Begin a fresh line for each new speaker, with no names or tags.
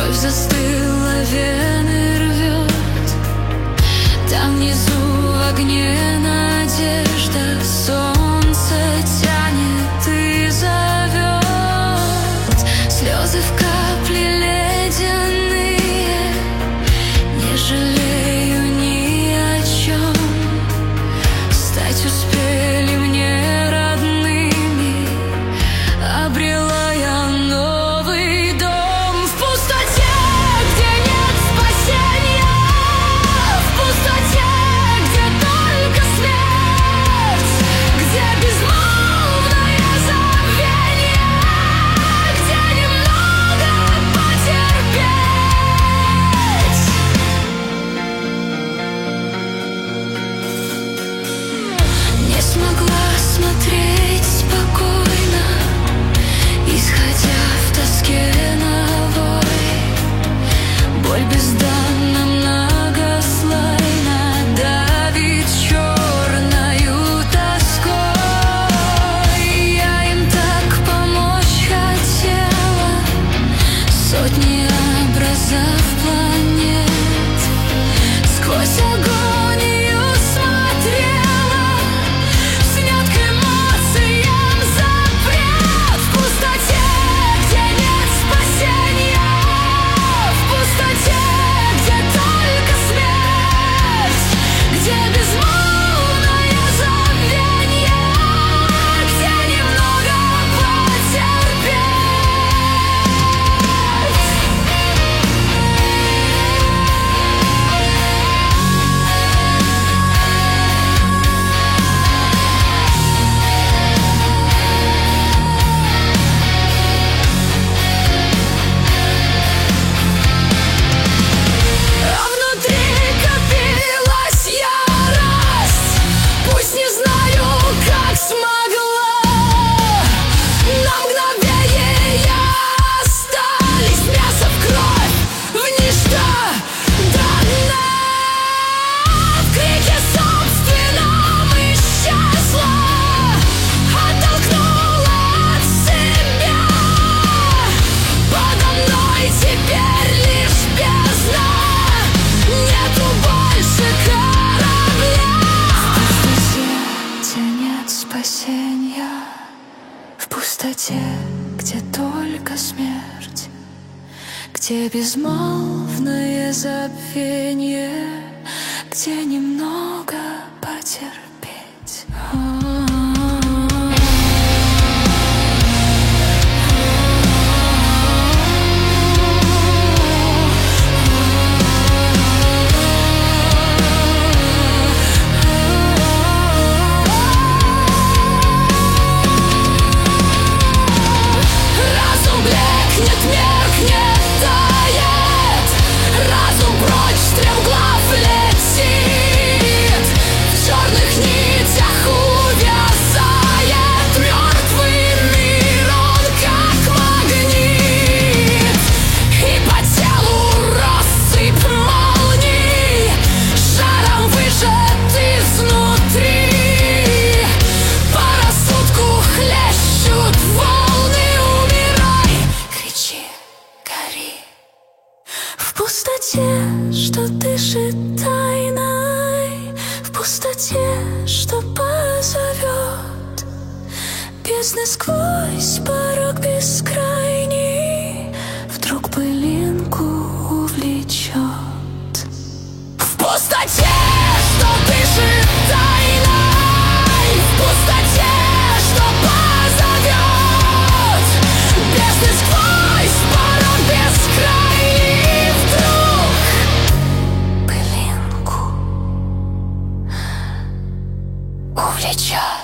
Кровь застыла, вены рвет. Там внизу в огне надежда. Солнце тянет и зовет. Слезы в капли ледяные. Не жалею ни о чем. Стать успели мне родными. Обрела я новый дом в пустоте, где нет спасения, в пустоте, где только смерть, где безмолвное забвение, где немного потерпеть. Не смогла смотреть спокойно, исходя в тоске на вой. Боль безданно многослойна, давит черною тоской. Я им так помочь хотела, сотни образов планет. Сквозь агонию смотрела, снят к эмоциям запрет. В пустоте, где нет спасения, в пустоте, где только смерть, где безмолвное забвение, где немного потерпеть. А внутри копилась ярость, пусть не знаю, как смогла. На мгновение остались мясо в кровь, в ничто дана. В крике собственном исчезла, оттолкнула от себя. Подо мной теперь лишь бездна, нету больше корабля. В пустоте, где нет спасения, в пустоте, где только смерть, где безмолвное забвение, где немного потерпеть. Разум блекнет, меркнет, тает. Разум прочь стремглав летит. В черных нитях увязает. Мертвый мир, он как магнит. И по телу россыпь молний, жаром выжат изнутри. По рассудку хлещут волны. Умирай, кричи, гори. В пустоте, что дышит тайной, в пустоте, что позовет. Бездны сквозь порог бескрайний вдруг пылинку увлечет. В пустоте, что дышит тайной, в пустоте, что позовет. Бездны сквозь порог бескрайний вдруг пылинку увлечет.